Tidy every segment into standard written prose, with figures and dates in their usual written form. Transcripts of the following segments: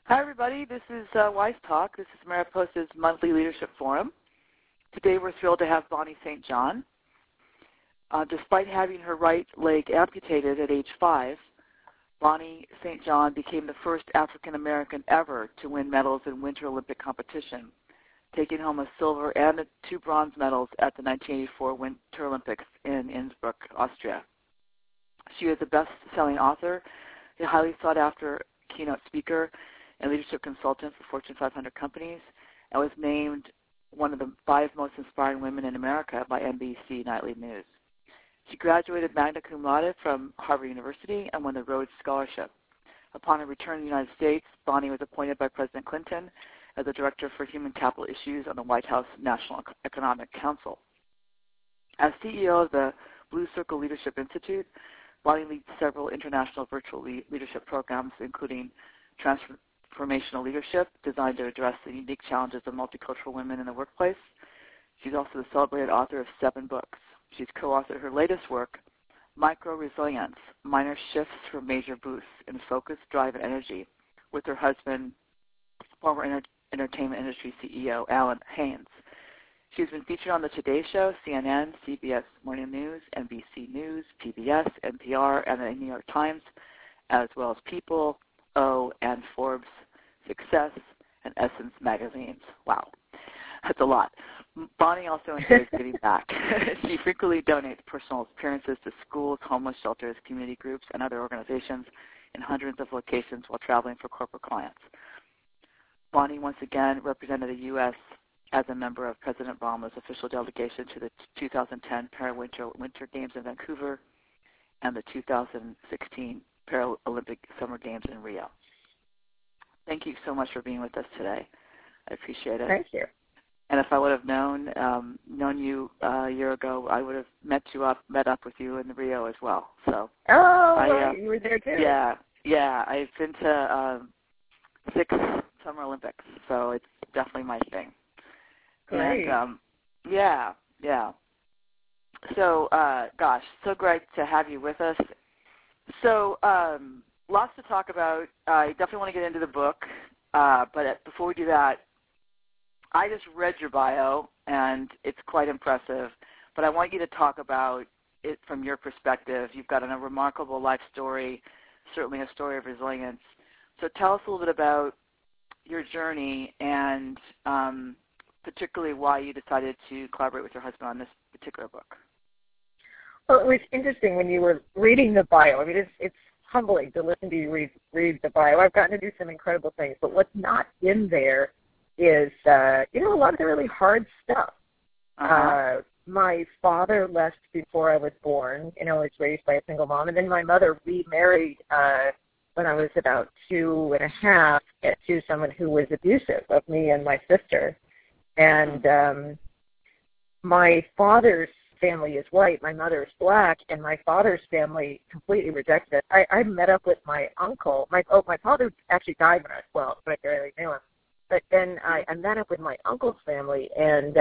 Hi, everybody. This is Wise Talk. This is Mariposa's monthly leadership forum. Today we're thrilled to have Bonnie St. John. Despite having her right leg amputated at age 5, Bonnie St. John became the first African American ever to win medals in Winter Olympic competition, taking home a silver and 2 bronze medals at the 1984 Winter Olympics in Innsbruck, Austria. She is a best-selling author, a highly sought-after keynote speaker, and leadership consultant for Fortune 500 companies, and was named one of the 5 most inspiring women in America by NBC Nightly News. She graduated magna cum laude from Harvard University and won the Rhodes Scholarship. Upon her return to the United States, Bonnie was appointed by President Clinton as the Director for Human Capital Issues on the White House National Economic Council. As CEO of the Blue Circle Leadership Institute, Bonnie leads several international virtual leadership programs, including Transformational Leadership, designed to address the unique challenges of multicultural women in the workplace. She's also the celebrated author of 7 books. She's co-authored her latest work, Micro-Resilience, Minor Shifts for Major Boosts in Focus, Drive, and Energy, with her husband, former entertainment industry CEO Alan Haynes. She's been featured on The Today Show, CNN, CBS Morning News, NBC News, PBS, NPR, and the New York Times, as well as People, O, and Forbes, Success, and Essence magazines. Wow, that's a lot. Bonnie also enjoys giving back. She frequently donates personal appearances to schools, homeless shelters, community groups, and other organizations in hundreds of locations while traveling for corporate clients. Bonnie once again represented the U.S. as a member of President Obama's official delegation to the 2010 Winter Games in Vancouver and the 2016 Paralympic Summer Games in Rio. Thank you so much for being with us today. I appreciate it. Thank you. And if I would have known you a year ago, I would have met up with you in Rio as well. So. Oh, you were there too. Yeah. I've been to 6 Summer Olympics, so it's definitely my thing. Great. And, yeah. So, gosh, so great to have you with us. So, lots to talk about. I definitely want to get into the book, but before we do that, I just read your bio, and it's quite impressive, but I want you to talk about it from your perspective. You've got a remarkable life story, certainly a story of resilience. So tell us a little bit about your journey and particularly why you decided to collaborate with your husband on this particular book. Well, it was interesting when you were reading the bio. I mean, it's humbling to listen to you read the bio. I've gotten to do some incredible things, but what's not in there is, a lot of the really hard stuff. My father left before I was born. I was raised by a single mom, and then my mother remarried when I was about 2.5 to someone who was abusive of me and my sister. And my father's family is white, my mother is black, and my father's family completely rejected it. I met up with my uncle. My father actually died when I was 12, but I barely knew him. But then I met up with my uncle's family, and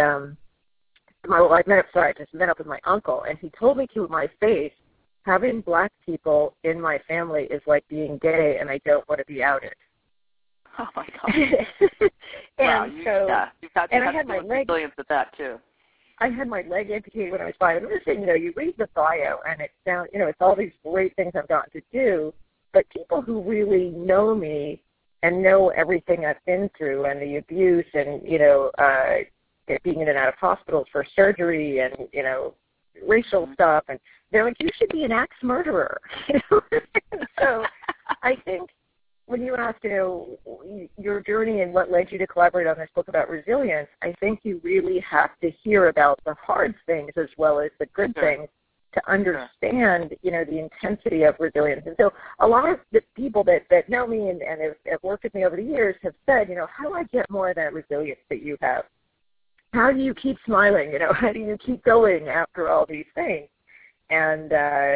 I just met up with my uncle, and he told me to my face, having black people in my family is like being gay, and I don't want to be outed. Oh my God! And you've had my resilience with that too. I had my leg amputated when I was 5. I'm just saying, you read the bio, and it's down, it's all these great things I've gotten to do, but people who really know me and know everything I've been through and the abuse and, being in and out of hospitals for surgery and, racial stuff. And they're like, you should be an axe murderer. So I think when you ask, your journey and what led you to collaborate on this book about resilience, I think you really have to hear about the hard things as well as the good things to understand, the intensity of resilience. And so a lot of the people that know me and have worked with me over the years have said, how do I get more of that resilience that you have? How do you keep smiling? How do you keep going after all these things? And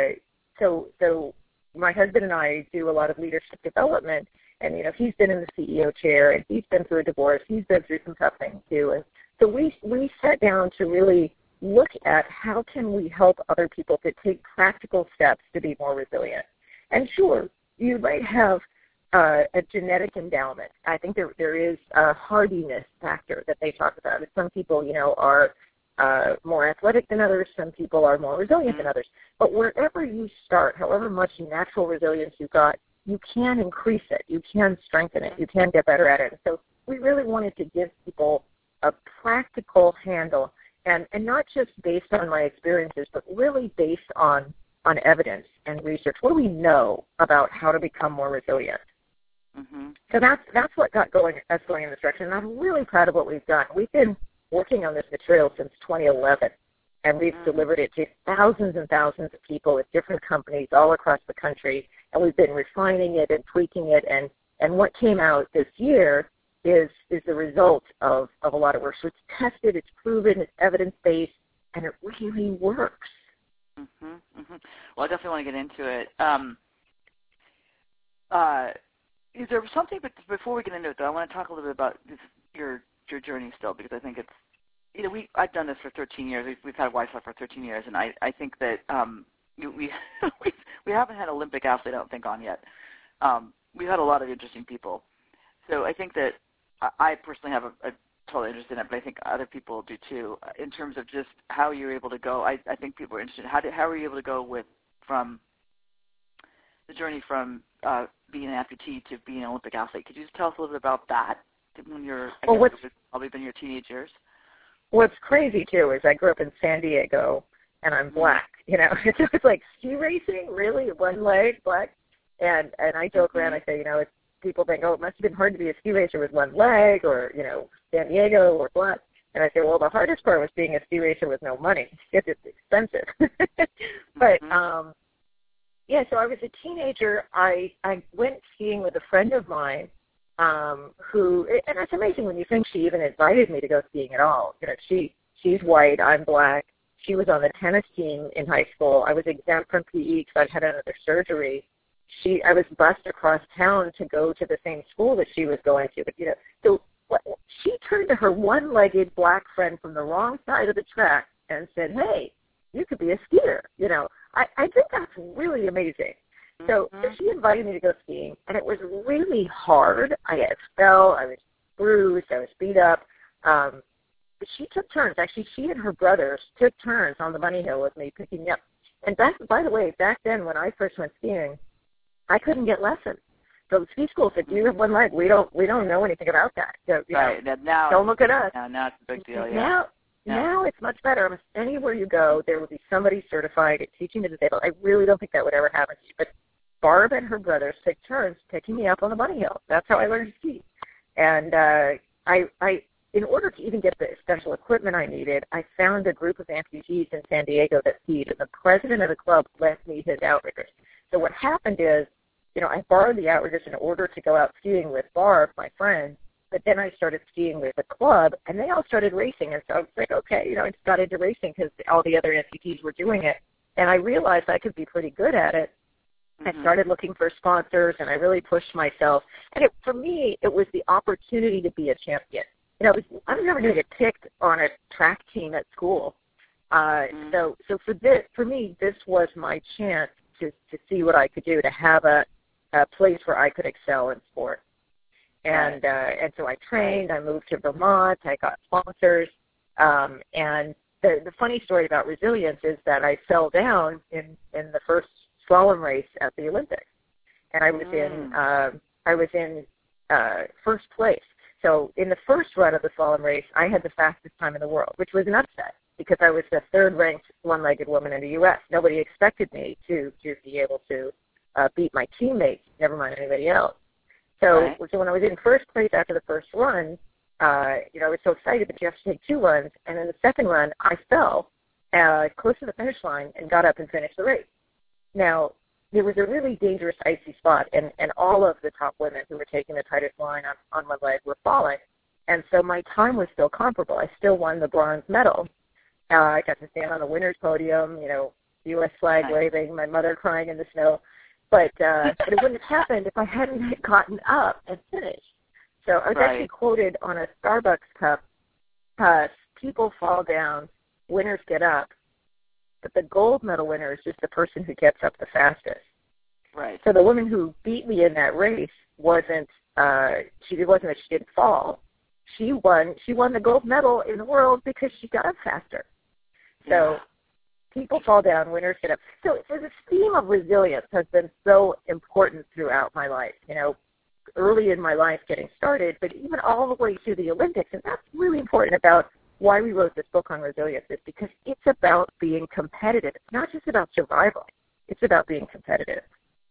so my husband and I do a lot of leadership development, and, he's been in the CEO chair, and he's been through a divorce. He's been through some tough things, too. And so we sat down to really look at how can we help other people to take practical steps to be more resilient. And sure, you might have a genetic endowment. I think there is a hardiness factor that they talk about. Some people, are more athletic than others. Some people are more resilient than others. But wherever you start, however much natural resilience you've got, you can increase it. You can strengthen it. You can get better at it. So we really wanted to give people a practical handle, and not just based on my experiences, but really based on evidence and research. What do we know about how to become more resilient? Mm-hmm. So that's what got us going in this direction. And I'm really proud of what we've done. We've been working on this material since 2011, and we've delivered it to thousands and thousands of people at different companies all across the country, and we've been refining it and tweaking it, and what came out this year is the result of a lot of work. So it's tested, it's proven, it's evidence-based, and it really works. Mm-hmm. Mm-hmm. Well, I definitely want to get into it. Is there something, but before we get into it, though, I want to talk a little bit about your journey still, because I think it's, I've done this for 13 years. We've had Wi-Fi for 13 years, and I think that we haven't had Olympic athlete, I don't think, on yet. We've had a lot of interesting people. So I think that I personally have a total interest in it, but I think other people do too, in terms of just how you're able to go. I think people are interested. How were you able to go from the journey from being an amputee to being an Olympic athlete? Could you just tell us a little bit about that when you're, probably been your teenage years? What's crazy, too, is I grew up in San Diego, and I'm black. It's like ski racing, really, one leg, black. And I joke around, I say, people think, it must have been hard to be a ski racer with one leg, or, San Diego or black. And I say, well, the hardest part was being a ski racer with no money. It's expensive. But, so I was a teenager. I went skiing with a friend of mine who, and it's amazing when you think she even invited me to go skiing at all. She's white, I'm black. She was on the tennis team in high school. I was exempt from PE because I'd had another surgery. I was bused across town to go to the same school that she was going to. But, so she turned to her one-legged black friend from the wrong side of the track and said, hey, you could be a skier. I think that's really amazing. So she invited me to go skiing, and it was really hard. I fell, I was bruised, I was beat up. But she took turns. Actually, she and her brothers took turns on the bunny hill with me picking me up. And by the way, back then when I first went skiing, I couldn't get lessons. So the ski school said, you have one leg. We don't know anything about that. So, right. Now, don't look at us. Now it's a big deal, yeah. Now it's much better. Almost anywhere you go, there will be somebody certified at teaching the disabled. I really don't think that would ever happen to you. But Barb and her brothers took turns picking me up on the bunny hill. That's how I learned to ski. And I in order to even get the special equipment I needed, I found a group of amputees in San Diego that skied, and the president of the club lent me his outriggers. So what happened is, I borrowed the outriggers in order to go out skiing with Barb, my friend, but then I started skiing with the club, and they all started racing. And so I was like, okay, I just got into racing because all the other amputees were doing it. And I realized I could be pretty good at it. I started looking for sponsors, and I really pushed myself. And for me, it was the opportunity to be a champion. I was never going to get picked on a track team at school. So for me, this was my chance to see what I could do, to have a place where I could excel in sport. And so I trained. I moved to Vermont. I got sponsors. And the funny story about resilience is that I fell down in the first slalom race at the Olympics, and I was in first place. So in the first run of the slalom race, I had the fastest time in the world, which was an upset because I was the third-ranked one-legged woman in the U.S. Nobody expected me to be able to beat my teammates, never mind anybody else. So when I was in first place after the first run, I was so excited, but you have to take two runs. And in the second run, I fell close to the finish line and got up and finished the race. Now, there was a really dangerous icy spot, and all of the top women who were taking the tightest line on one leg were falling. And so my time was still comparable. I still won the bronze medal. I got to stand on the winner's podium, U.S. flag waving, my mother crying in the snow. But it wouldn't have happened if I hadn't gotten up and finished. So I was actually quoted on a Starbucks cup, people fall down, winners get up, but the gold medal winner is just the person who gets up the fastest. Right. So the woman who beat me in that race wasn't that she didn't fall. She won the gold medal in the world because she got up faster. So people fall down, winners get up. So this theme of resilience has been so important throughout my life. Early in my life getting started, but even all the way through the Olympics. And that's really important about why we wrote this book on resilience, is because it's about being competitive. It's not just about survival. It's about being competitive.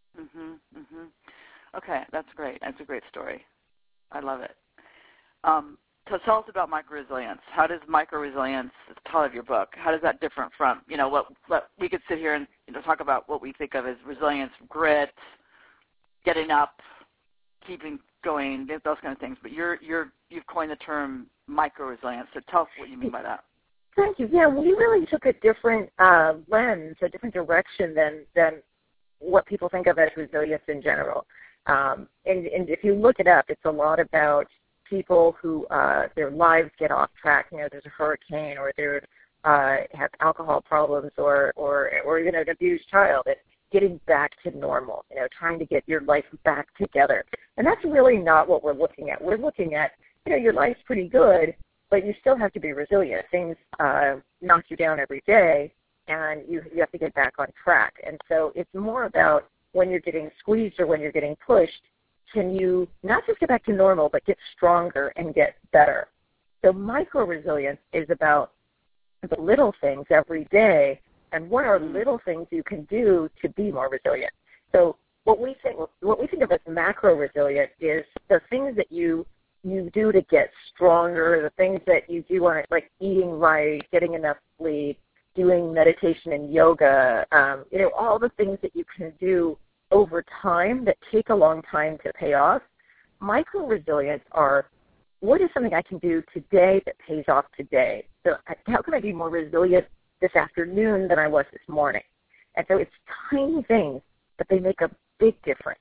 Okay, that's great. That's a great story. I love it. So tell us about micro-resilience. How does micro-resilience, it's the title of your book, how does that differ from, what we could sit here and talk about what we think of as resilience, grit, getting up, keeping going, those kind of things. But you've coined the term micro-resilience. So tell us what you mean by that. Thank you. Yeah, we really took a different lens, a different direction than what people think of as resilience in general. And if you look it up, it's a lot about people who their lives get off track. There's a hurricane, or they have alcohol problems, or even an abused child. It's getting back to normal. Trying to get your life back together. And that's really not what we're looking at. We're looking at your life's pretty good, but you still have to be resilient. Things knock you down every day, and you have to get back on track. And so it's more about when you're getting squeezed or when you're getting pushed, can you not just get back to normal, but get stronger and get better? So micro-resilience is about the little things every day, and what are little things you can do to be more resilient. So what we think of as macro-resilient is the things that you do to get stronger, the things that you do on it, like eating right, getting enough sleep, doing meditation and yoga, all the things that you can do over time that take a long time to pay off. Micro-resilience are, what is something I can do today that pays off today? So how can I be more resilient this afternoon than I was this morning? And so it's tiny things, but they make a big difference.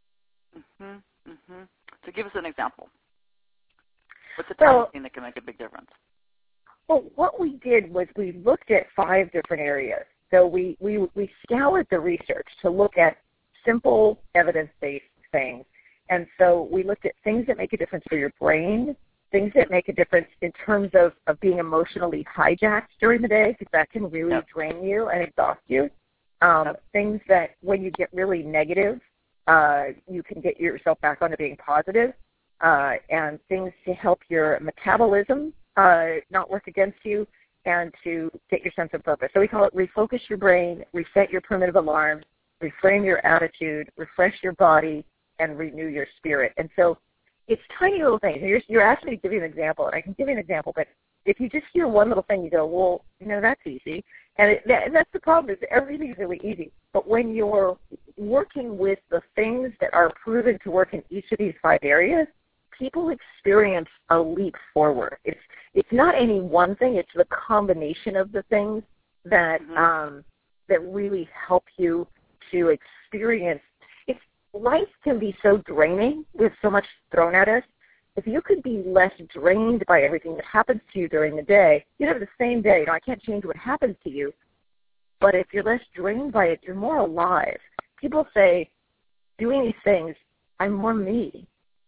So give us an example. What's a tiny thing that can make a big difference? Well, what we did was we looked at 5 different areas. So we scoured the research to look at simple evidence-based things. And so we looked at things that make a difference for your brain, things that make a difference in terms of being emotionally hijacked during the day, because that can really drain you and exhaust you. Things that when you get really negative, you can get yourself back onto being positive, and things to help your metabolism not work against you, and to get your sense of purpose. So we call it refocus your brain, reset your primitive alarms, reframe your attitude, refresh your body, and renew your spirit. And so it's tiny little things. You're asking me to give you an example, and I can give you an example, but if you just hear one little thing, you go, well, that's easy. And that's the problem, is everything's really easy. But when you're working with the things that are proven to work in each of these 5 areas, people experience a leap forward. It's not any one thing. It's the combination of the things that that really help you to experience. Life can be so draining with so much thrown at us. If you could be less drained by everything that happens to you during the day, you'd have the same day. I can't change what happens to you, but if you're less drained by it, you're more alive. People say, doing these things, I'm more me.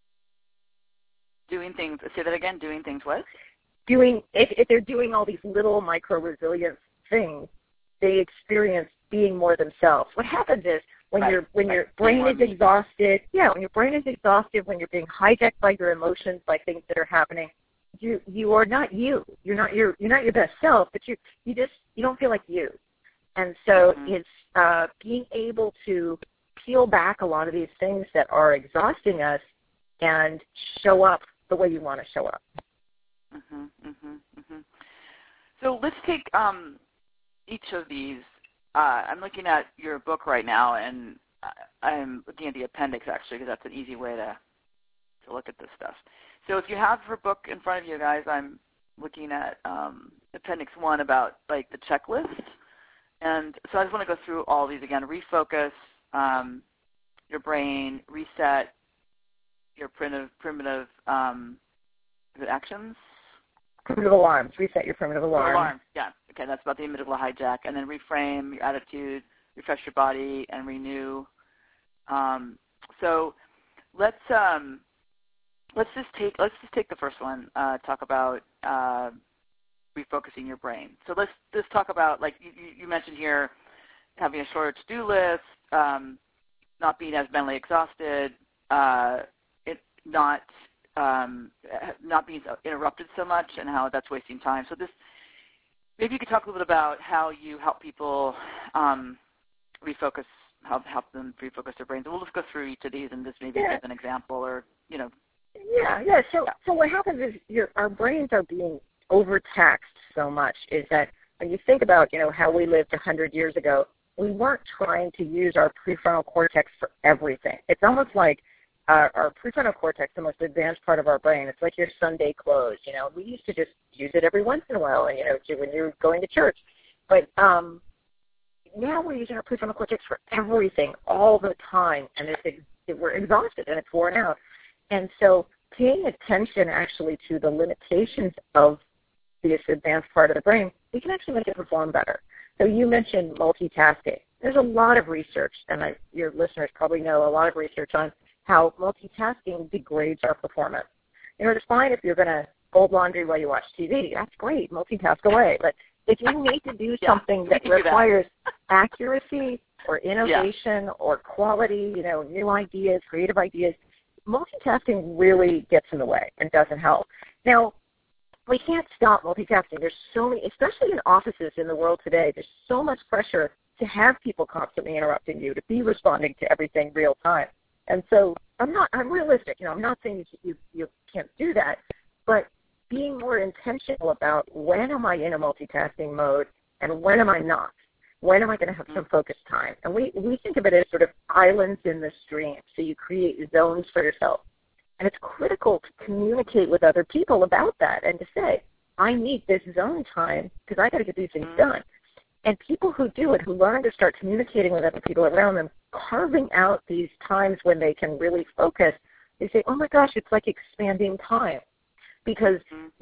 Doing things, say that again, doing things what? If they're doing all these little micro-resilience things, they experience being more themselves. What happens is, when your brain is exhausted, when your brain is exhausted, when you're being hijacked by your emotions, by things that are happening, you are not you. You're not your best self, but you don't feel like you. And so it's being able to peel back a lot of these things that are exhausting us and show up the way you want to show up. So let's take each of these. I'm looking at your book right now, and I'm looking at the appendix, actually, because that's an easy way to look at this stuff. So if you have her book in front of you guys, I'm looking at Appendix 1 about, like, the checklist. And so I just want to go through all these again. Refocus your brain, reset your primitive actions. Primitive alarms. Reset your primitive alarms. Alarms, yeah. Okay, that's about the amygdala hijack. And then reframe your attitude, refresh your body, and renew So let's just take the first one. Talk about refocusing your brain. So let's just talk about, like you mentioned here, having a shorter to-do list, not being as mentally exhausted, not being interrupted so much, and how that's wasting time. So maybe you could talk a little bit about how you help people refocus, help them refocus their brains. And we'll just go through each of these and just maybe give an example, or Yeah. So what happens is our brains are being overtaxed so much. Is that when you think about how we lived 100 years ago, we weren't trying to use our prefrontal cortex for everything. It's almost like our prefrontal cortex, the most advanced part of our brain. It's like your Sunday clothes. We used to just use it every once in a while, and when you're going to church. But now we're using our prefrontal cortex for everything all the time, and we're exhausted and it's worn out. And so paying attention actually to the limitations of this advanced part of the brain, we can actually make it perform better. So you mentioned multitasking. There's a lot of research, and your listeners probably know a lot of research on how multitasking degrades our performance. It's fine if you're going to fold laundry while you watch TV. That's great. Multitask away. But if you need to do something that requires accuracy or innovation or quality, new ideas, creative ideas, multitasking really gets in the way and doesn't help. Now, we can't stop multitasking. There's so many, especially in offices in the world today, there's so much pressure to have people constantly interrupting you, to be responding to everything real time. And so I'm realistic. I'm not saying you can't do that, but being more intentional about when am I in a multitasking mode and when am I not? When am I going to have some focused time? And we think of it as sort of islands in the stream. So you create zones for yourself. And it's critical to communicate with other people about that and to say, I need this zone time because I got to get these things done. And people who do it, who learn to start communicating with other people around them, carving out these times when they can really focus, they say, oh my gosh, it's like expanding time. Because,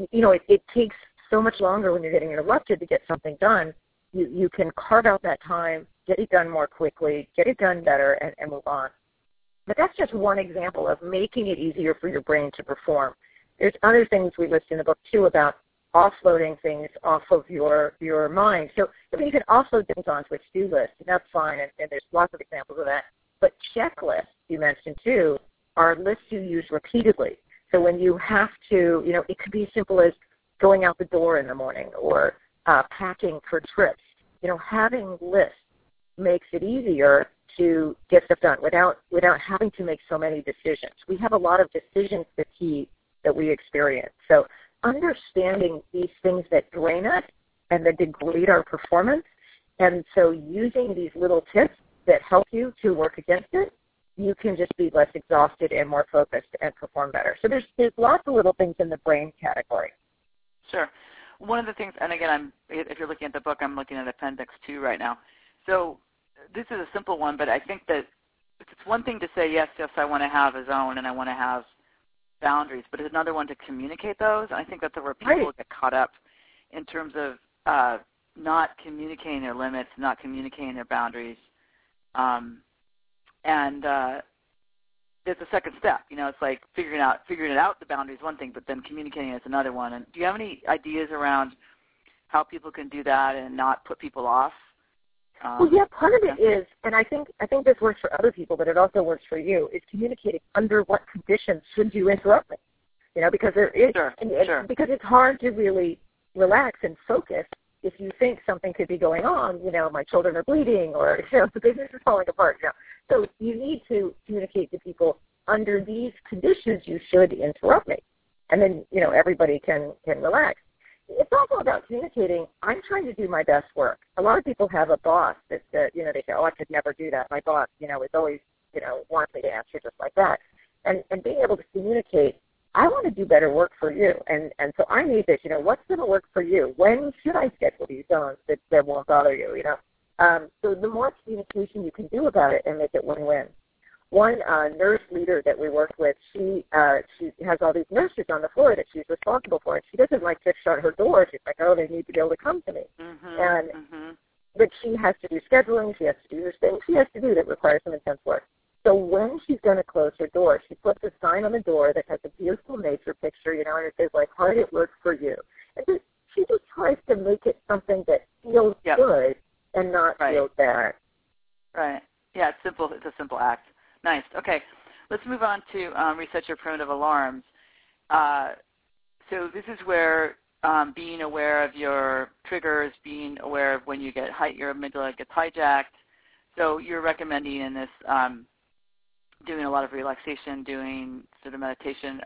it takes so much longer when you're getting interrupted to get something done. You can carve out that time, get it done more quickly, get it done better, and move on. But that's just one example of making it easier for your brain to perform. There's other things we list in the book, too, about offloading things off of your mind. So you can offload things onto a to-do list, and that's fine, and there's lots of examples of that. But checklists, you mentioned, too, are lists you use repeatedly. So when you have to, it could be as simple as going out the door in the morning or packing for trips. Having lists makes it easier to get stuff done without having to make so many decisions. We have a lot of decision fatigue that we experience. So understanding these things that drain us and that degrade our performance, and so using these little tips that help you to work against it, you can just be less exhausted and more focused and perform better. So there's lots of little things in the brain category. Sure. One of the things, and again, if you're looking at the book, I'm looking at Appendix 2 right now. So this is a simple one, but I think that it's one thing to say, yes, I want to have a zone and I want to have boundaries, but it's another one to communicate those. And I think that's where people get caught up in terms of not communicating their limits, not communicating their boundaries. And it's a second step. It's like figuring it out, the boundary is one thing, but then communicating is another one. And do you have any ideas around how people can do that and not put people off? Well, yeah, part of it is, and I think this works for other people, but it also works for you, is communicating under what conditions should you interrupt me. Because there is, because it's hard to really relax and focus if you think something could be going on, my children are bleeding or, the business is falling apart. So you need to communicate to people under these conditions you should interrupt me. And then, everybody can relax. It's also about communicating, I'm trying to do my best work. A lot of people have a boss that they say, oh, I could never do that. My boss, is always, wants me to answer just like that. And being able to communicate, I want to do better work for you. And so I need this, what's going to work for you? When should I schedule these zones that won't bother you, So the more communication you can do about it and make it win-win. One nurse leader that we worked with, she has all these nurses on the floor that she's responsible for, and she doesn't like to shut her door. She's like, oh, they need to be able to come to me. But she has to do scheduling. She has to do this thing she has to do that requires some intense work. So when she's going to close her door, she puts a sign on the door that has a beautiful nature picture, and it says, like, heart at work for you. And she just tries to make it something that feels good and not feel bad. Right. Yeah, it's simple. It's a simple act. Nice. Okay. Let's move on to reset your primitive alarms. So this is where being aware of your triggers, being aware of when you get your amygdala gets hijacked. So you're recommending in this doing a lot of relaxation, doing sort of meditation.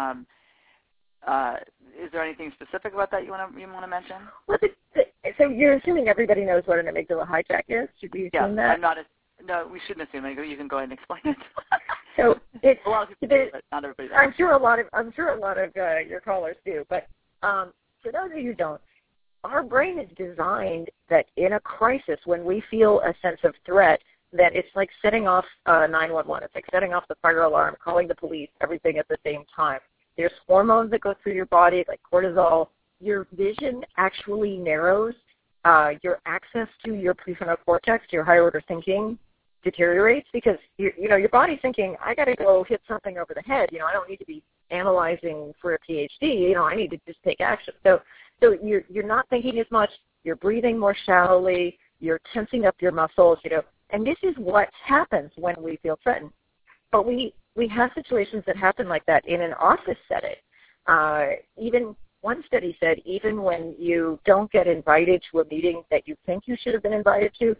Is there anything specific about that you want to mention? Well, so you're assuming everybody knows what an amygdala hijack is? Should we assume that? No, we shouldn't assume it. You can go ahead and explain it. So it's a lot of people do, but not everybody does. I'm sure a lot of your callers do. But for those of you who don't, our brain is designed that in a crisis, when we feel a sense of threat, that it's like setting off 911. It's like setting off the fire alarm, calling the police, everything at the same time. There's hormones that go through your body, like cortisol. Your vision actually narrows. Your access to your prefrontal cortex, your higher order thinking, deteriorates because your body's thinking, I got to go hit something over the head. I don't need to be analyzing for a PhD. I need to just take action. So you're not thinking as much. You're breathing more shallowly. You're tensing up your muscles. And this is what happens when we feel threatened. But we have situations that happen like that in an office setting. Even one study said even when you don't get invited to a meeting that you think you should have been invited to,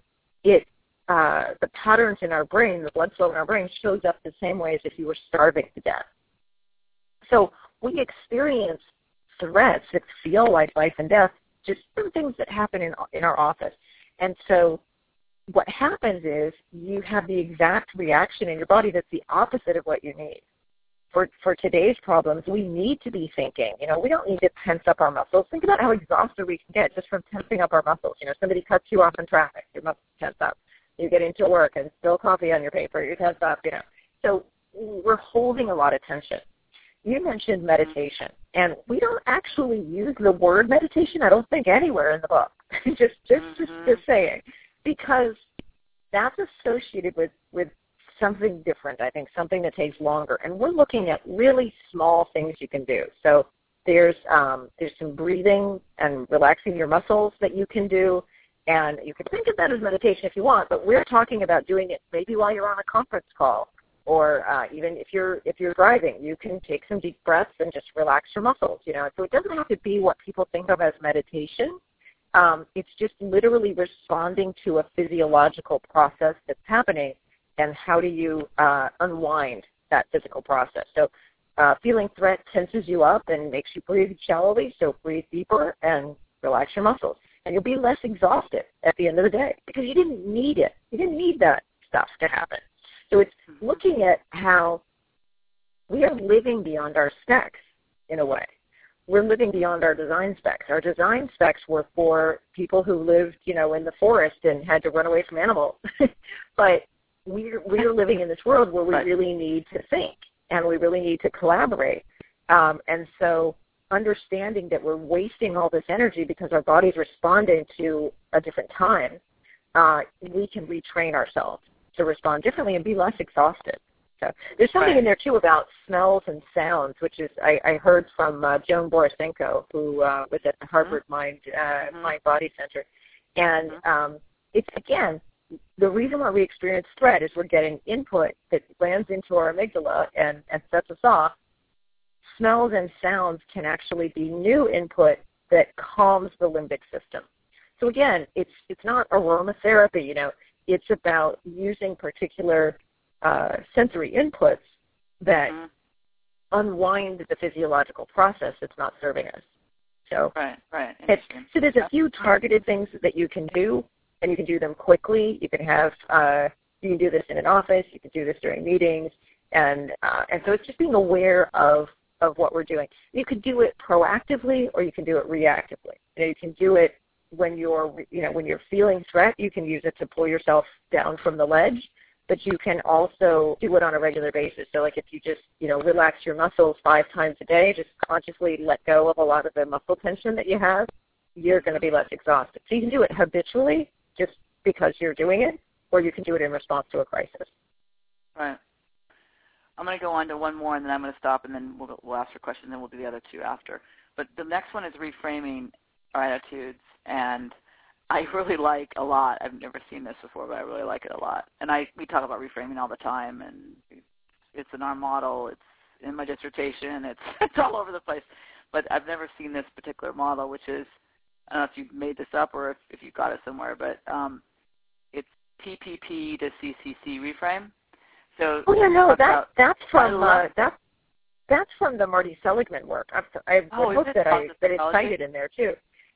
the patterns in our brain, the blood flow in our brain shows up the same way as if you were starving to death. So we experience threats that feel like life and death just from things that happen in our office. And so what happens is you have the exact reaction in your body that's the opposite of what you need. For today's problems, we need to be thinking. We don't need to tense up our muscles. Think about how exhausted we can get just from tensing up our muscles. Somebody cuts you off in traffic, your muscles tense up. You get into work and spill coffee on your paper, you tense up, So we're holding a lot of tension. You mentioned meditation, and we don't actually use the word meditation, I don't think, anywhere in the book. just saying, because that's associated with something different, I think, something that takes longer. And we're looking at really small things you can do. So there's some breathing and relaxing your muscles that you can do. And you can think of that as meditation if you want, but we're talking about doing it maybe while you're on a conference call, or even if you're driving, you can take some deep breaths and just relax your muscles. So it doesn't have to be what people think of as meditation. It's just literally responding to a physiological process that's happening, and how do you unwind that physical process. So feeling threat tenses you up and makes you breathe shallowly, so breathe deeper and relax your muscles. And you'll be less exhausted at the end of the day because you didn't need it. You didn't need that stuff to happen. So it's looking at how we are living beyond our specs in a way. We're living beyond our design specs. Our design specs were for people who lived, in the forest and had to run away from animals. But we're living in this world where we really need to think and we really need to collaborate. And so understanding that we're wasting all this energy because our body's responding to a different time, we can retrain ourselves to respond differently and be less exhausted. So there's something in there, too, about smells and sounds, which is I heard from Joan Borisenko, who was at the Harvard Mind-Body Center. And it's, again, the reason why we experience threat is we're getting input that lands into our amygdala and sets us off. Smells and sounds can actually be new input that calms the limbic system. So again, it's not aromatherapy, it's about using particular sensory inputs that unwind the physiological process that's not serving us. So, so there's a few targeted things that you can do, and you can do them quickly. You can have you can do this in an office. You can do this during meetings, and so it's just being aware of what we're doing. You can do it proactively, or you can do it reactively. You can do it when you're feeling threat. You can use it to pull yourself down from the ledge, but you can also do it on a regular basis. So, like if you just relax your muscles 5 times a day, just consciously let go of a lot of the muscle tension that you have, you're going to be less exhausted. So you can do it habitually, just because you're doing it, or you can do it in response to a crisis. Right. I'm going to go on to one more, and then I'm going to stop, and then we'll ask your question, and then we'll do the other two after. But the next one is reframing our attitudes, and I really like a lot. I've never seen this before, but I really like it a lot. And we talk about reframing all the time, and it's in our model. It's in my dissertation. It's all over the place. But I've never seen this particular model, which is, I don't know if you made this up or if you got it somewhere, but it's PPP to CCC reframe. So that's from the Marty Seligman work. I've looked at it, but it's cited in there too.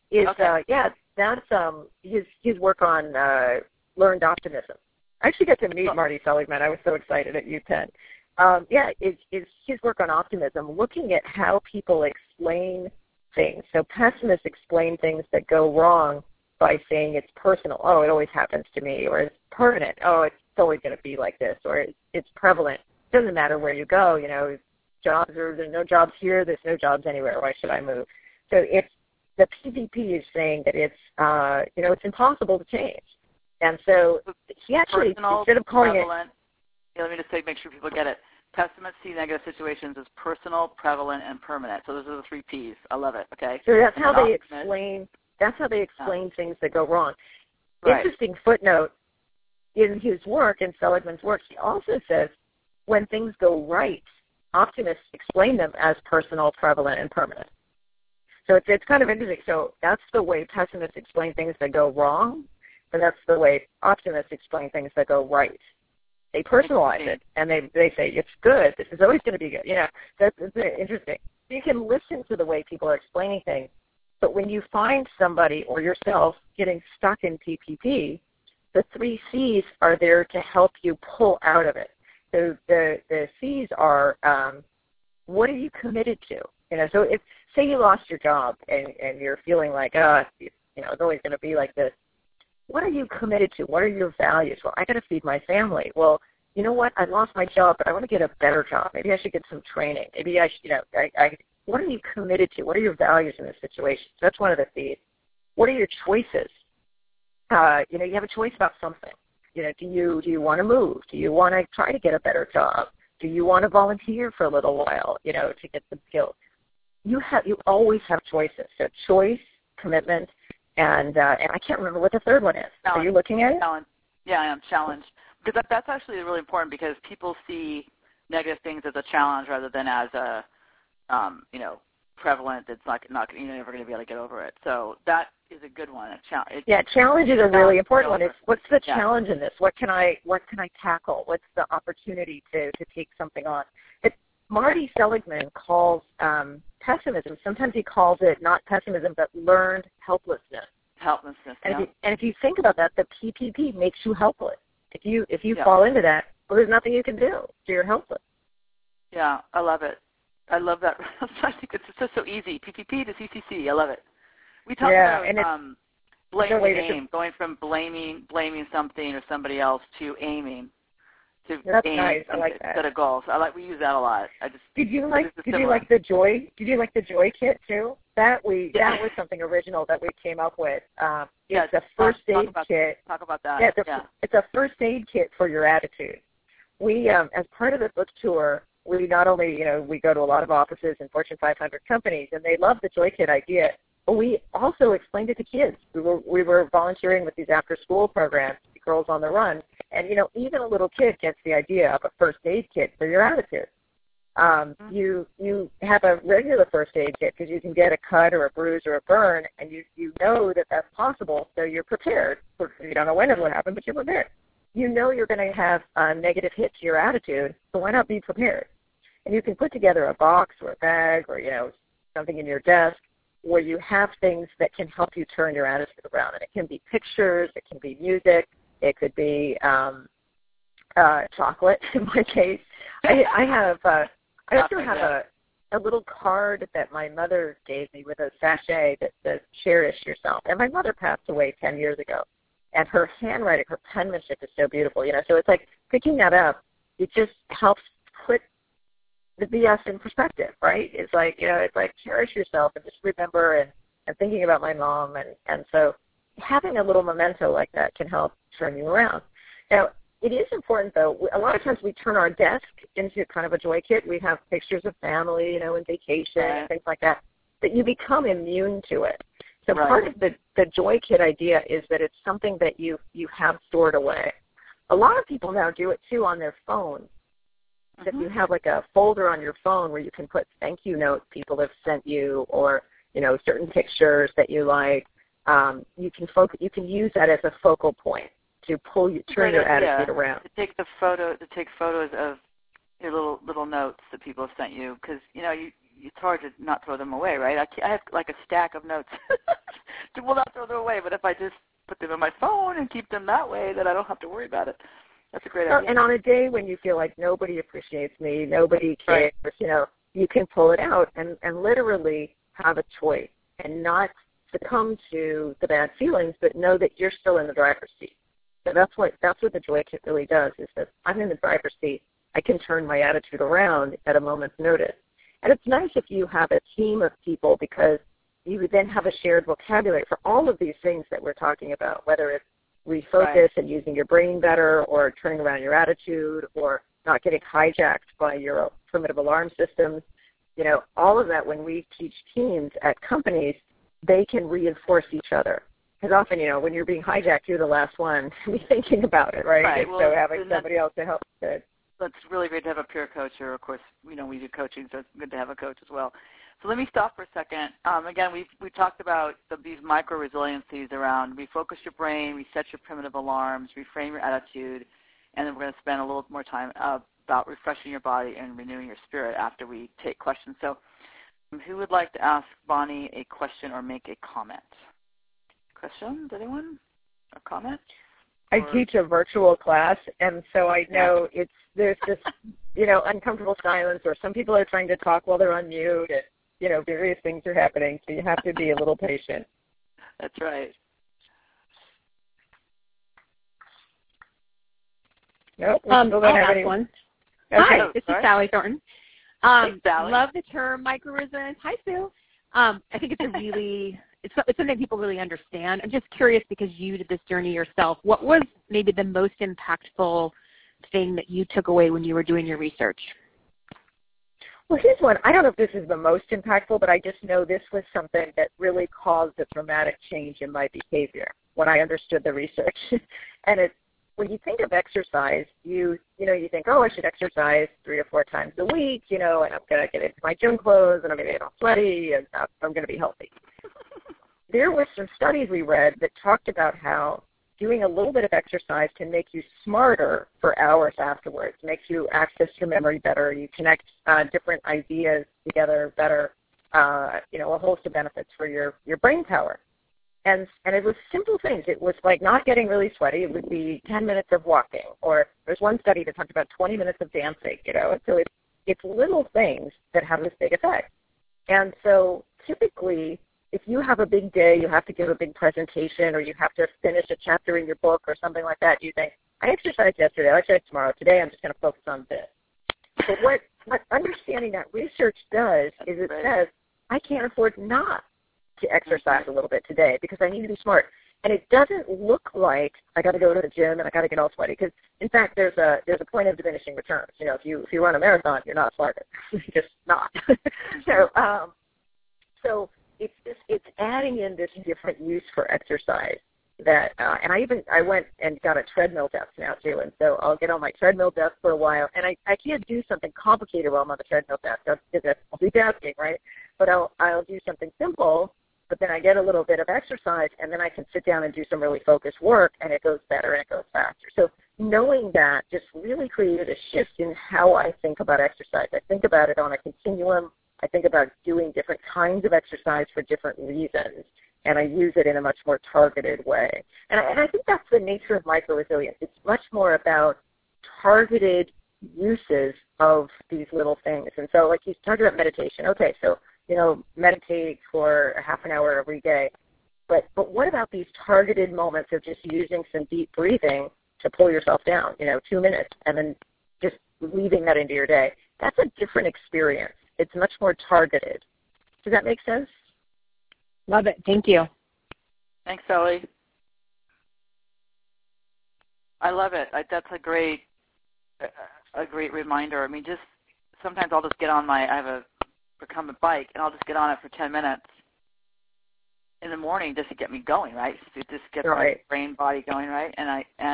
That's his work on learned optimism. I actually got to meet Marty Seligman. I was so excited at UPenn. It's his work on optimism, looking at how people explain things. So pessimists explain things that go wrong by saying it's personal. Oh, it always happens to me, or it's permanent. Oh, it's always going to be like this, or it's prevalent. It doesn't matter where you go. There's no jobs here. There's no jobs anywhere. Why should I move? So it's the PPP is saying that it's impossible to change. And so he actually, instead of calling prevalent, let me just make sure people get it. Pessimists see negative situations as personal, prevalent, and permanent. So those are the 3 Ps. I love it. Okay. So that's how they explain. That's how they explain things that go wrong. Right. Interesting footnote in his work, in Seligman's work, he also says when things go right, optimists explain them as personal, prevalent, and permanent. So it's kind of interesting. So that's the way pessimists explain things that go wrong, and that's the way optimists explain things that go right. They personalize it, and they say, it's good. This is always going to be good. That's interesting. You can listen to the way people are explaining things, but when you find somebody or yourself getting stuck in PPP, the 3 Cs are there to help you pull out of it. So the Cs are, what are you committed to? So if, say you lost your job and you're feeling like, it's always going to be like this. What are you committed to? What are your values? Well, I got to feed my family. Well, you know what? I lost my job, but I want to get a better job. Maybe I should get some training. Maybe I should, what are you committed to? What are your values in this situation? So that's one of the Cs. What are your choices? You have a choice about something. Do you want to move? Do you want to try to get a better job? Do you want to volunteer for a little while, to get some skills? You always have choices. So choice, commitment, and I can't remember what the third one is. Challenge. Are you looking at it? Challenge. Yeah, I am. Challenge. Because that's actually really important because people see negative things as a challenge rather than as a, prevalent. It's not you're never going to be able to get over it. So that is a good one. Challenge is a really important one. It's what's the challenge in this? What can I tackle? What's the opportunity to take something on? Marty Seligman calls pessimism. Sometimes he calls it not pessimism, but learned helplessness. And if you think about that, the PPP makes you helpless. If you fall into that, well, there's nothing you can do. So you're helpless. Yeah, I love it. I love that. I think it's just so easy. PPP to CCC. I love it. We talked about blame and aim, going from blaming something or somebody else to aiming. That's nice. I like that. Set of goals. We use that a lot. Did you like the joy kit too? That was something original that we came up with. It's a first aid kit. Talk about that. It's a first aid kit for your attitude. We, as part of the book tour, we not only we go to a lot of offices in Fortune 500 companies, and they love the joy kit idea. But we also explained it to kids. We were volunteering with these after-school programs, Girls on the Run, and even a little kid gets the idea of a first aid kit for your attitude. You have a regular first aid kit because you can get a cut or a bruise or a burn, and you know that that's possible, so you're prepared. You don't know when it will happen, but you're prepared. You're going to have a negative hit to your attitude, so why not be prepared? And you can put together a box or a bag or something in your desk where you have things that can help you turn your attitude around. And it can be pictures, it can be music, it could be chocolate in my case. I also have a little card that my mother gave me with a sachet that says cherish yourself. And my mother passed away 10 years ago. And her handwriting, her penmanship is so beautiful, So it's like picking that up, it just helps put the BS in perspective, right? It's like, cherish yourself and just remember and thinking about my mom. And so having a little memento like that can help turn you around. Now, it is important, though. A lot of times we turn our desk into kind of a joy kit. We have pictures of family, you know, and vacation and things like that, but you become immune to it. So part of the joy kit idea is that it's something that you have stored away. A lot of people now do it, too, on their phone. If you have like a folder on your phone where you can put thank you notes people have sent you, or, you know, certain pictures that you like, you can use that as a focal point to turn your attitude around. To take photos of your little notes that people have sent you, because, you know, it's hard to not throw them away, right? I have like a stack of notes. I will not throw them away, but if I just put them in my phone and keep them that way, then I don't have to worry about it. That's a great idea. And on a day when you feel like nobody appreciates me, nobody cares, you know, you can pull it out and literally have a choice and not succumb to the bad feelings, but know that you're still in the driver's seat. So that's what the joy kit really does, is that I'm in the driver's seat. I can turn my attitude around at a moment's notice. And it's nice if you have a team of people, because you would then have a shared vocabulary for all of these things that we're talking about, whether it's refocus and using your brain better, or turning around your attitude, or not getting hijacked by your primitive alarm systems. You know, all of that, when we teach teams at companies, they can reinforce each other. Because often, you know, when you're being hijacked, you're the last one to be thinking about it, right? Well, so having somebody else to help is good. That's really great to have a peer coach, or, of course, you know, we do coaching, so it's good to have a coach as well. So let me stop for a second. Again, we talked about these micro-resiliencies around refocus your brain, reset your primitive alarms, reframe your attitude, and then we're going to spend a little more time about refreshing your body and renewing your spirit after we take questions. So who would like to ask Bonnie a question or make a comment? Questions, anyone? A comment? I teach a virtual class, and so I know there's this, you know, uncomfortable silence, or some people are trying to talk while they're on mute, and, you know, various things are happening, so you have to be a little patient. That's right. Nope, I'll ask one. Okay. Hi, this is Sally Thornton. Hey, Sally. Love the term micro-resilience. Hi, Sue. I think it's it's something people really understand. I'm just curious, because you did this journey yourself, what was maybe the most impactful thing that you took away when you were doing your research? Well, here's one. I don't know if this is the most impactful, but I just know this was something that really caused a dramatic change in my behavior when I understood the research. And it's, when you think of exercise, you think, oh, I should exercise 3 or 4 times a week, you know, and I'm going to get into my gym clothes, and I'm going to get all sweaty, and I'm going to be healthy. There were some studies we read that talked about how doing a little bit of exercise can make you smarter for hours afterwards, makes you access your memory better, you connect different ideas together better, you know, a host of benefits for your brain power. And it was simple things. It was like not getting really sweaty. It would be 10 minutes of walking. Or there's one study that talked about 20 minutes of dancing, you know. So it's little things that have this big effect. And so typically, if you have a big day, you have to give a big presentation, or you have to finish a chapter in your book or something like that, you think, I exercised yesterday, I'll exercise tomorrow. Today I'm just going to focus on this. But what understanding that research does is it says, I can't afford not to exercise a little bit today because I need to be smart. And it doesn't look like I got to go to the gym and I got to get all sweaty, because in fact there's a point of diminishing returns. You know, if you run a marathon, you're not smarter, you're just not. So it's adding in this different use for exercise that and I went and got a treadmill desk now too, and so I'll get on my treadmill desk for a while, and I can't do something complicated while I'm on the treadmill desk. I'll be tasking, right? But I'll do something simple. But then I get a little bit of exercise, and then I can sit down and do some really focused work, and it goes better and it goes faster. So knowing that just really created a shift in how I think about exercise. I think about it on a continuum. I think about doing different kinds of exercise for different reasons, and I use it in a much more targeted way. And I think that's the nature of micro-resilience. It's much more about targeted uses of these little things. And so, like you talked about meditation. Okay, so meditate for a half an hour every day. But what about these targeted moments of just using some deep breathing to pull yourself down, 2 minutes, and then just weaving that into your day? That's a different experience. It's much more targeted. Does that make sense? Love it. Thank you. Thanks, Sally. I love it. That's a great reminder. I mean, just sometimes I'll just get on I have a recumbent bike, and I'll just get on it for 10 minutes in the morning just to get me going, right? Just to get my brain body going, right? And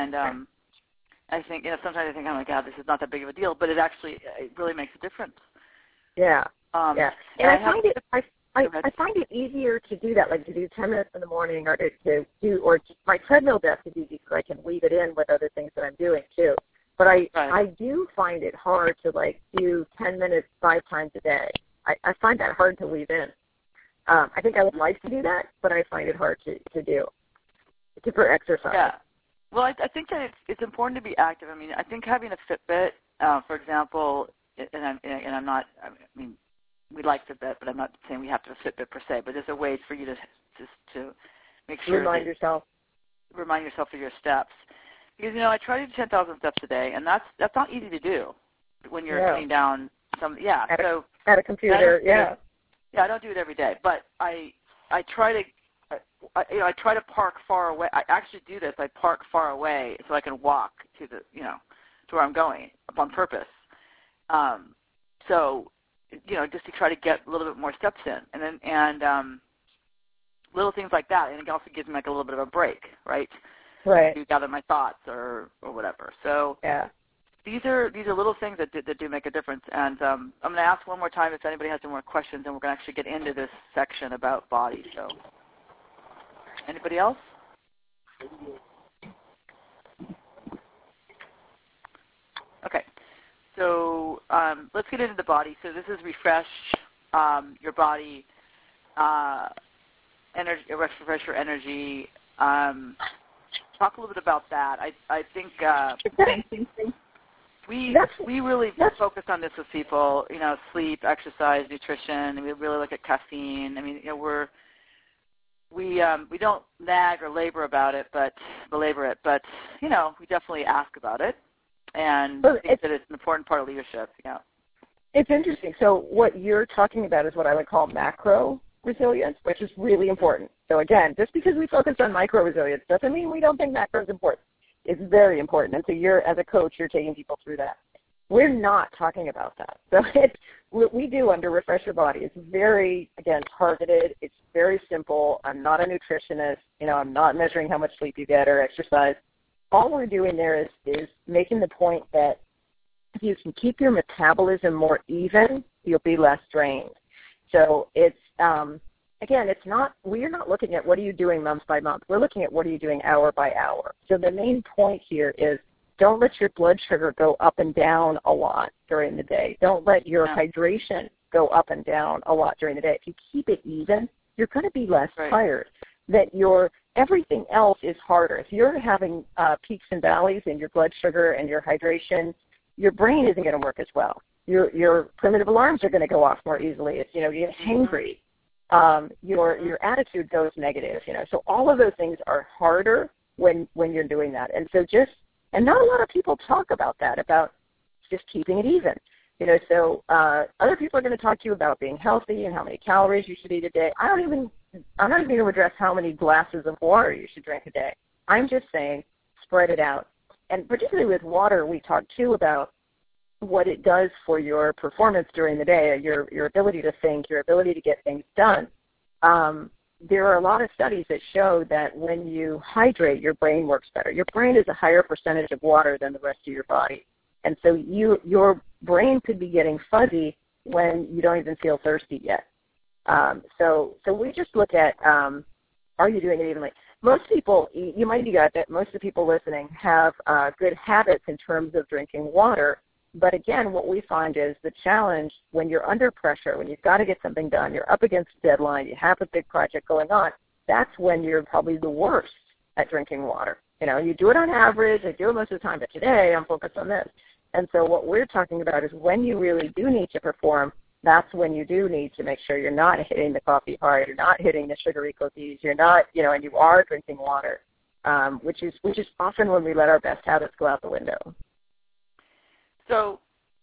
I think, sometimes I think, oh my God, this is not that big of a deal, but it really makes a difference. Yeah. Yeah. And I find it easier to do that, like to do 10 minutes in the morning, or to do, or my treadmill desk is easy because I can weave it in with other things that I'm doing too. But I do find it hard to do 10 minutes 5 times a day. I find that hard to weave in. I think I would like to do that, but I find it hard to do for exercise. Yeah. Well, I think that it's important to be active. I mean, I think having a Fitbit, for example, and I'm not. I mean, we like Fitbit, but I'm not saying we have to have a Fitbit per se. But there's a way for you to make sure remind yourself of your steps. Because I try to do 10,000 steps a day, and that's not easy to do when you're sitting down. At a computer, Yeah, I don't do it every day, but I try to. I try to park far away. I actually do this. I park far away so I can walk to to where I'm going on purpose. Just to try to get a little bit more steps in, and little things like that. And it also gives me a little bit of a break, right? Right. To gather my thoughts or whatever. So yeah. These are little things that do make a difference. And I'm going to ask one more time if anybody has any more questions, and we're going to actually get into this section about body. So, anybody else? Okay. So let's get into the body. So this is refresh your body, energy, refresh your energy. Talk a little bit about that. I think we really focus on this with people. Sleep, exercise, nutrition. And we really look at caffeine. I mean, we don't nag or belabor it, but we definitely ask about it, and think that it's an important part of leadership. Yeah. It's interesting. So what you're talking about is what I would call macro resilience, which is really important. So again, just because we focus on micro resilience doesn't mean we don't think macro is important. It's very important. And so as a coach, you're taking people through that. We're not talking about that. So what we do under Refresh Your Body is very, again, targeted. It's very simple. I'm not a nutritionist. I'm not measuring how much sleep you get or exercise. All we're doing there is making the point that if you can keep your metabolism more even, you'll be less drained. So it's, we're not looking at what are you doing month by month. We're looking at what are you doing hour by hour. So the main point here is don't let your blood sugar go up and down a lot during the day. Don't let your hydration go up and down a lot during the day. If you keep it even, you're going to be less tired. That everything else is harder. If you're having peaks and valleys in your blood sugar and your hydration, your brain isn't going to work as well. Your primitive alarms are going to go off more easily. It's, you get hangry. Your attitude goes negative. So all of those things are harder when you're doing that. And so and not a lot of people talk about that, about just keeping it even. So other people are going to talk to you about being healthy and how many calories you should eat a day. I'm not even going to address how many glasses of water you should drink a day. I'm just saying spread it out. And particularly with water, we talk too about what it does for your performance during the day, your ability to think, your ability to get things done. There are a lot of studies that show that when you hydrate, your brain works better. Your brain is a higher percentage of water than the rest of your body. And so your brain could be getting fuzzy when you don't even feel thirsty yet. So we just look at, are you doing it evenly? Most people, you might be got that most of the people listening have good habits in terms of drinking water. But again, what we find is the challenge when you're under pressure, when you've got to get something done, you're up against a deadline, you have a big project going on, that's when you're probably the worst at drinking water. You do it on average, I do it most of the time, but today I'm focused on this. And so what we're talking about is when you really do need to perform, that's when you do need to make sure you're not hitting the coffee hard, you're not hitting the sugary cookies, you're not, and you are drinking water, which is often when we let our best habits go out the window. So,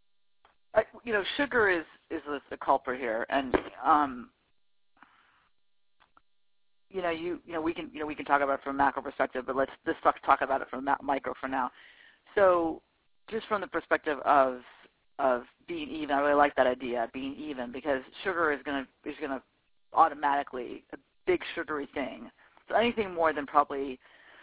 sugar is the culprit here, and we can talk about it from a macro perspective, but let's talk about it from micro for now. So, just from the perspective of being even, I really like that idea, being even, because sugar is gonna automatically a big sugary thing. So anything more than probably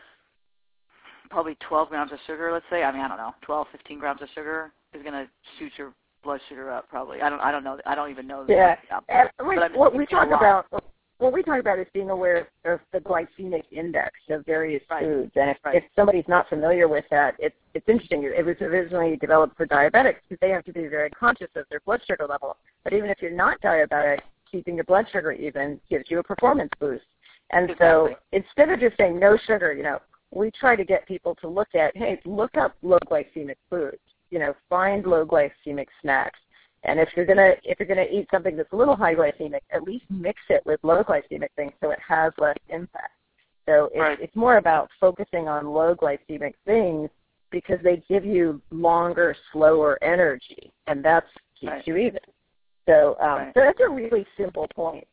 12 grams of sugar, let's say. I mean, I don't know, 12, 15 grams of sugar is gonna shoot your blood sugar up. Probably. I don't know. I don't even know. Yeah. What we talk about is being aware of the glycemic index of various foods, and if somebody's not familiar with that, it's interesting. It was originally developed for diabetics because they have to be very conscious of their blood sugar level. But even if you're not diabetic, keeping your blood sugar even gives you a performance boost. And so instead of just saying no sugar, we try to get people to look up low glycemic foods. Find low glycemic snacks. And if you're gonna eat something that's a little high glycemic, at least mix it with low glycemic things so it has less impact. So it's more about focusing on low glycemic things because they give you longer, slower energy, and that keeps you even. So that's a really simple point.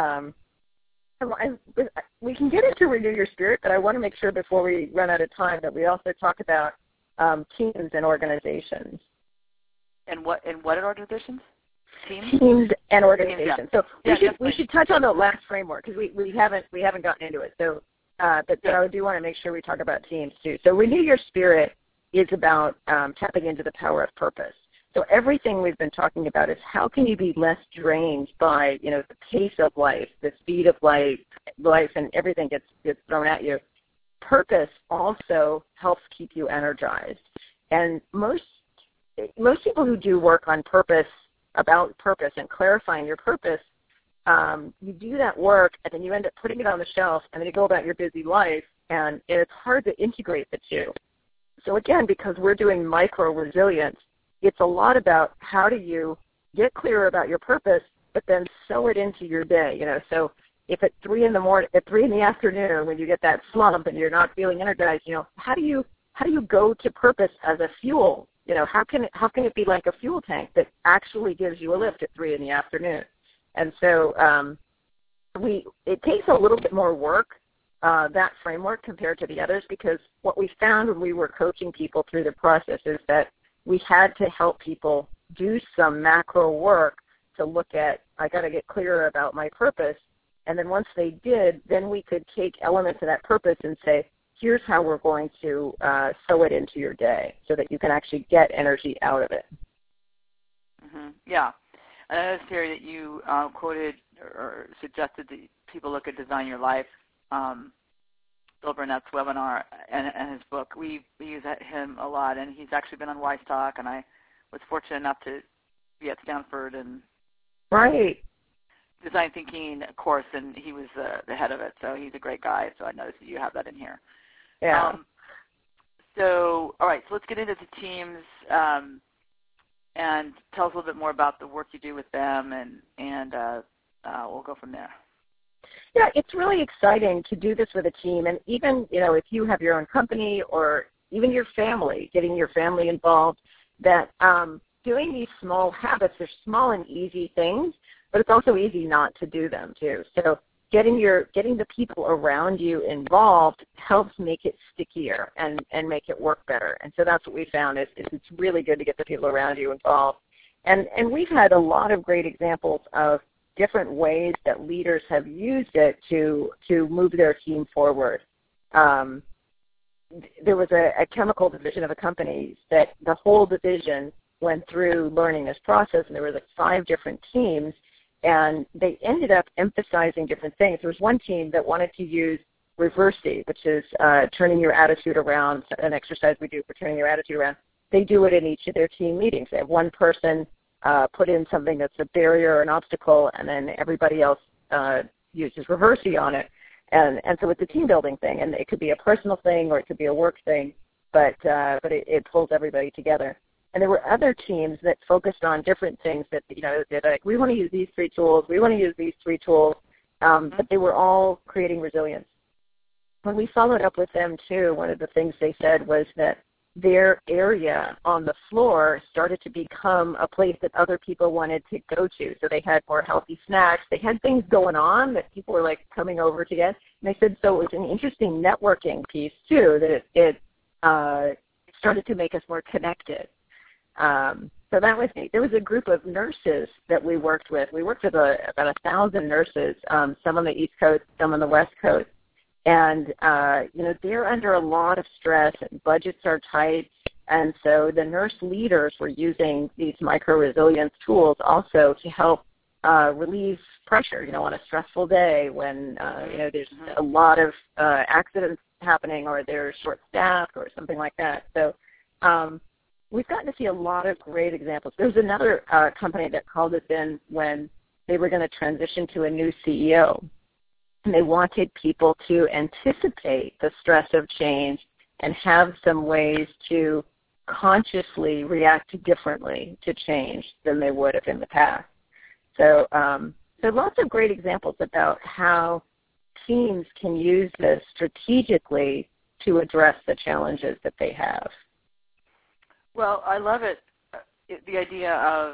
We can get into Renew Your Spirit, but I want to make sure before we run out of time that we also talk about teams and organizations. And what are organizations? Teams and organizations. So we should touch on the last framework because we haven't gotten into it. So, but I do want to make sure we talk about teams too. So Renew Your Spirit is about tapping into the power of purpose. So everything we've been talking about is how can you be less drained by the pace of life, the speed of life, and everything gets thrown at you. Purpose also helps keep you energized, and most people who do work on purpose, about purpose and clarifying your purpose, you do that work and then you end up putting it on the shelf and then you go about your busy life and it's hard to integrate the two. So again, because we're doing micro resilience, it's a lot about how do you get clearer about your purpose, but then sew it into your day. So if at 3 in the afternoon when you get that slump and you're not feeling energized, how do you go to purpose as a fuel? How can it be like a fuel tank that actually gives you a lift at 3 in the afternoon? And so it takes a little bit more work, that framework compared to the others, because what we found when we were coaching people through the process is that we had to help people do some macro work to look at, I got to get clearer about my purpose. And then once they did, then we could take elements of that purpose and say, here's how we're going to sew it into your day so that you can actually get energy out of it. Mm-hmm. Yeah. Another theory that you quoted or suggested that people look at Design Your Life, Bill Burnett's webinar and his book. We use him a lot, and he's actually been on Wise Talk, and I was fortunate enough to be at Stanford and design thinking course, and he was the head of it, so he's a great guy, so I noticed that you have that in here. Yeah. So, all right, so let's get into the teams and tell us a little bit more about the work you do with them, and we'll go from there. Yeah, it's really exciting to do this with a team, and even, if you have your own company or even your family, getting your family involved, that doing these small habits are small and easy things, but it's also easy not to do them too. So getting the people around you involved helps make it stickier and make it work better. And so that's what we found is it's really good to get the people around you involved. And we've had a lot of great examples of different ways that leaders have used it to move their team forward. There was a chemical division of a company that the whole division went through learning this process, and there were 5 different teams, and they ended up emphasizing different things. There was one team that wanted to use Reversi, which is turning your attitude around, an exercise we do for turning your attitude around. They do it in each of their team meetings. They have one person put in something that's a barrier or an obstacle, and then everybody else uses Reversi on it. And so it's a team building thing, and it could be a personal thing or it could be a work thing, but it pulls everybody together. And there were other teams that focused on different things that, they're like, we want to use these 3 tools, we want to use these 3 tools, but they were all creating resilience. When we followed up with them, too, one of the things they said was that their area on the floor started to become a place that other people wanted to go to. So they had more healthy snacks. They had things going on that people were like coming over to get. And they said so it was an interesting networking piece too, that it started to make us more connected. So that was neat. There was a group of nurses that we worked with. We worked with about 1,000 nurses, some on the East Coast, some on the West Coast. And, they're under a lot of stress and budgets are tight. And so the nurse leaders were using these micro-resilience tools also to help relieve pressure, on a stressful day when, there's a lot of accidents happening or they're short-staffed or something like that. So we've gotten to see a lot of great examples. There was another company that called us in when they were going to transition to a new CEO. And they wanted people to anticipate the stress of change and have some ways to consciously react differently to change than they would have in the past. So lots of great examples about how teams can use this strategically to address the challenges that they have. Well, I love it, the idea of,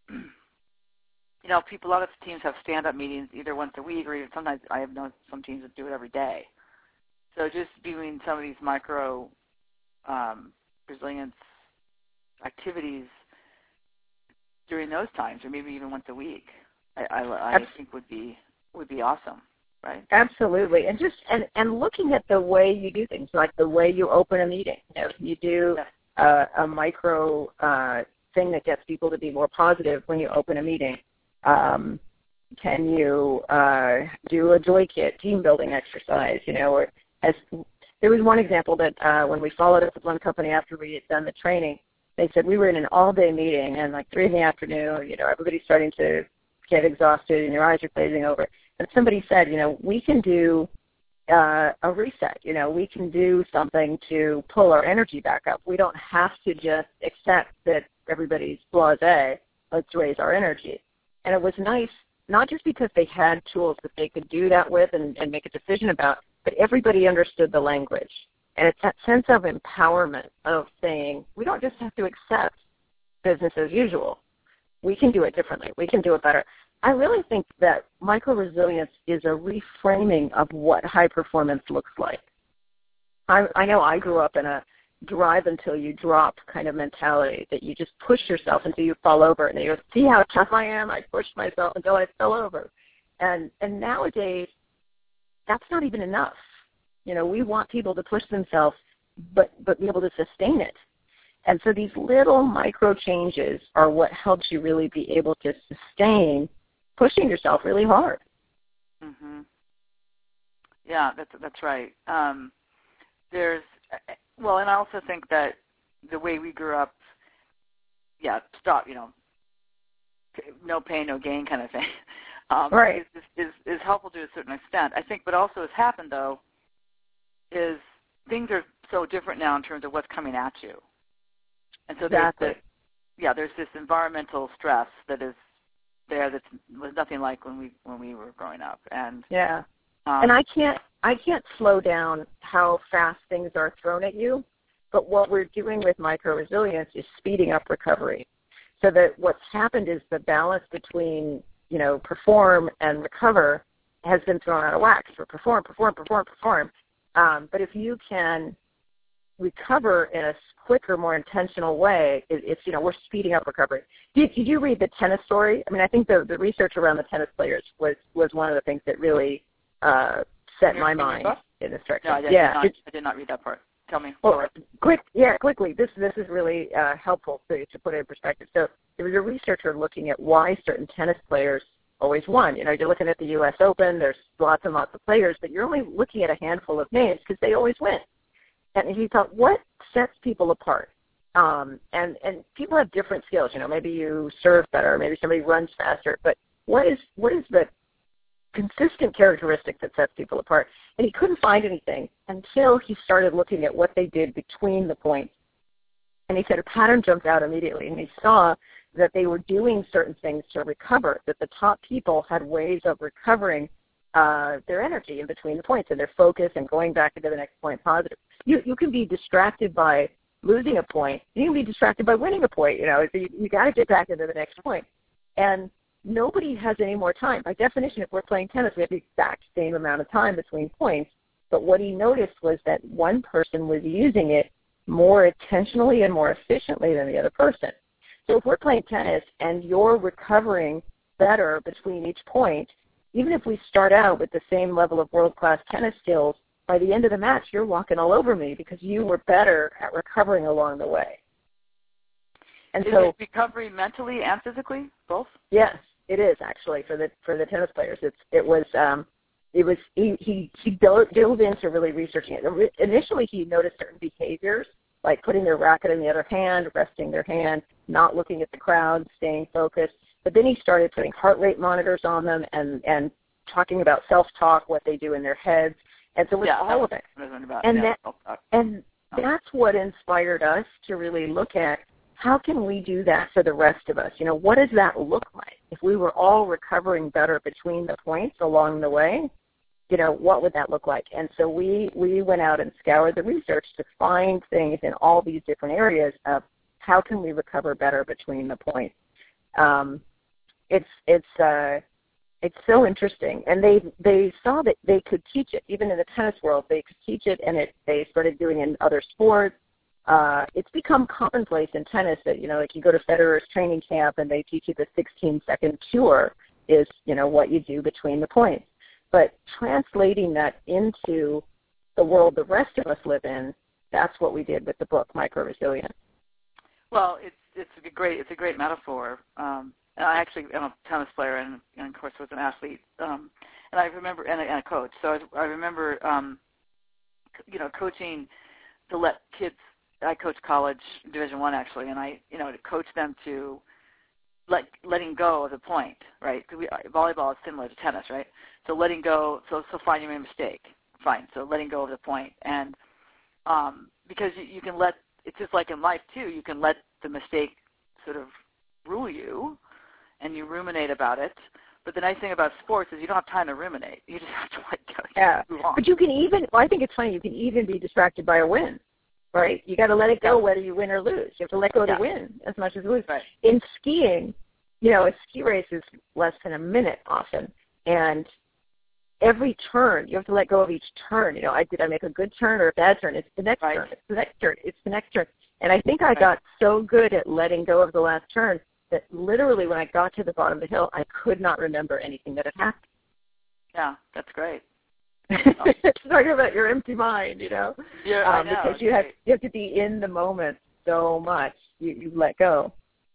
a lot of teams have stand-up meetings either once a week or even sometimes I have known some teams that do it every day. So just doing some of these micro resilience activities during those times, or maybe even once a week, I think would be awesome, right? Absolutely, and looking at the way you do things, like the way you open a meeting. You do a micro thing that gets people to be more positive when you open a meeting. Can you do a joy kit team building exercise? Or there was one example that when we followed up with one company after we had done the training, they said we were in an all-day meeting and like 3 PM, everybody's starting to get exhausted and your eyes are glazing over. And somebody said, we can do a reset. We can do something to pull our energy back up. We don't have to just accept that everybody's blasé. Let's raise our energy. And it was nice, not just because they had tools that they could do that with and make a decision about, but everybody understood the language. And it's that sense of empowerment of saying, we don't just have to accept business as usual. We can do it differently. We can do it better. I really think that micro-resilience is a reframing of what high performance looks like. I know I grew up in a drive until you drop kind of mentality, that you just push yourself until you fall over, and you go, see how tough I am? I pushed myself until I fell over. And nowadays, that's not even enough. We want people to push themselves, but be able to sustain it. And so these little micro changes are what helps you really be able to sustain pushing yourself really hard. Mm-hmm. Yeah, that's right. And I also think that the way we grew up, no pain, no gain kind of thing, right, is helpful to a certain extent. I think what also has happened, though, is things are so different now in terms of what's coming at you. And so there's this environmental stress that is there that was nothing like when we were growing up. And and I can't slow down how fast things are thrown at you, but what we're doing with micro-resilience is speeding up recovery. So that what's happened is the balance between, perform and recover has been thrown out of whack. So perform. But if you can recover in a quicker, more intentional way, we're speeding up recovery. Did you read the tennis story? I mean, I think the research around the tennis players was one of the things that really set my mind in this direction. No, I did not read that part. Tell me. Well, quickly. This is really helpful to put it in perspective. So there was a researcher looking at why certain tennis players always won. You're looking at the U.S. Open. There's lots and lots of players, but you're only looking at a handful of names because they always win. And he thought, what sets people apart? And people have different skills. Maybe you serve better, maybe somebody runs faster. But what is the consistent characteristic that sets people apart? And he couldn't find anything until he started looking at what they did between the points. And he said a pattern jumped out immediately, and he saw that they were doing certain things to recover, that the top people had ways of recovering their energy in between the points and their focus and going back into the next point positive. You can be distracted by losing a point. You can be distracted by winning a point. So you got to get back into the next point. And nobody has any more time. By definition, if we're playing tennis, we have the exact same amount of time between points. But what he noticed was that one person was using it more intentionally and more efficiently than the other person. So if we're playing tennis and you're recovering better between each point, even if we start out with the same level of world-class tennis skills, by the end of the match, you're walking all over me because you were better at recovering along the way. And is so it recovery mentally and physically, both? Yes, it is actually for the tennis players. He dove into really researching it. Initially, he noticed certain behaviors, like putting their racket in the other hand, resting their hand, not looking at the crowd, staying focused. But then he started putting heart rate monitors on them and talking about self-talk, what they do in their heads. And so with all of it. And that's what inspired us to really look at how can we do that for the rest of us? What does that look like? If we were all recovering better between the points along the way, what would that look like? And so we went out and scoured the research to find things in all these different areas of how can we recover better between the points. It's so interesting, and they saw that they could teach it. Even in the tennis world, they could teach it, and they started doing it in other sports. It's become commonplace in tennis that, like you go to Federer's training camp and they teach you the 16-second cure is, what you do between the points. But translating that into the world the rest of us live in, that's what we did with the book, Micro-Resilience. Well, it's a great metaphor. And I actually am a tennis player and of course, was an athlete. And I remember, and a coach. So I remember, coaching to let kids. I coach college Division I actually, and I, to coach them to letting go of the point, right? Because volleyball is similar to tennis, right? So letting go. So fine, you made a mistake. Fine. So letting go of the point, and because you can let. It's just like in life too. You can let the mistake sort of rule you, and you ruminate about it. But the nice thing about sports is you don't have time to ruminate. You just have to go. Yeah. Move on. But you can even. Well, I think it's funny. You can even be distracted by a win. Right? You got to let it go whether you win or lose. You have to let go to win as much as lose. Right. In skiing, a ski race is less than a minute often. And every turn, you have to let go of each turn. Did I make a good turn or a bad turn? It's the next turn. It's the next turn. It's the next turn. And I think I got so good at letting go of the last turn that literally when I got to the bottom of the hill, I could not remember anything that had happened. Yeah, that's great. Talking about your empty mind, Yeah, I know. because you have to be in the moment so much. You let go.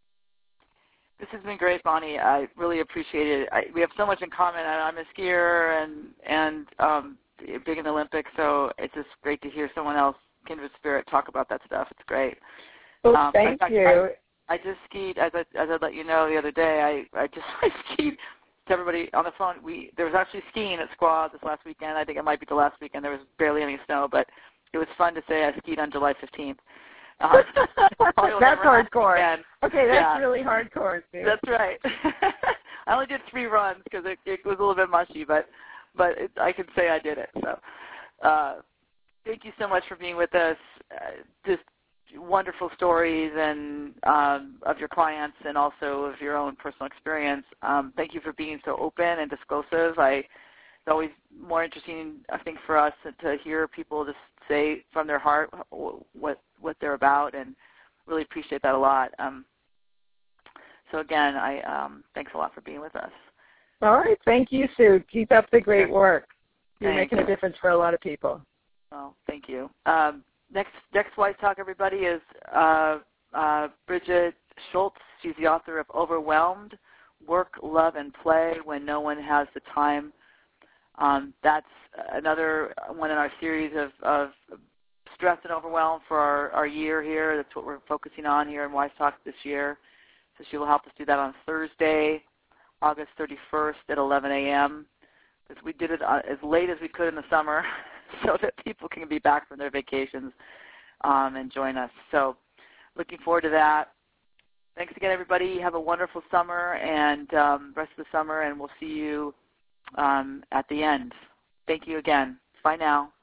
This has been great, Bonnie. I really appreciate it. We have so much in common. I'm a skier and big in the Olympics, so it's just great to hear someone else, kindred spirit, talk about that stuff. It's great. Well, thank you. I just skied, as I let you know the other day. I skied. To everybody on the phone, there was actually skiing at Squaw this last weekend. I think it might be the last weekend. There was barely any snow, but it was fun to say I skied on July 15th. That's hardcore. Okay, that's really hardcore, too. That's right. I only did 3 runs because it was a little bit mushy, but I can say I did it. So thank you so much for being with us. Just wonderful stories and of your clients and also of your own personal experience. Thank you for being so open and disclosive. It's always more interesting, I think, for us to hear people just say from their heart what they're about, and really appreciate that a lot. So again, thanks a lot for being with us. All right. Thank you, Sue. Keep up the great work. You're Thanks. making a difference for a lot of people. Well, thank you. Next Wise Talk, everybody, is Bridget Schultz. She's the author of Overwhelmed, Work, Love, and Play When No One Has the Time. That's another one in our series of stress and overwhelm for our year here. That's what we're focusing on here in Wise Talk this year. So she will help us do that on Thursday, August 31st at 11 a.m. Because we did it as late as we could in the summer so that people can be back from their vacations and join us. So looking forward to that. Thanks again, everybody. Have a wonderful summer and rest of the summer, and we'll see you at the end. Thank you again. Bye now.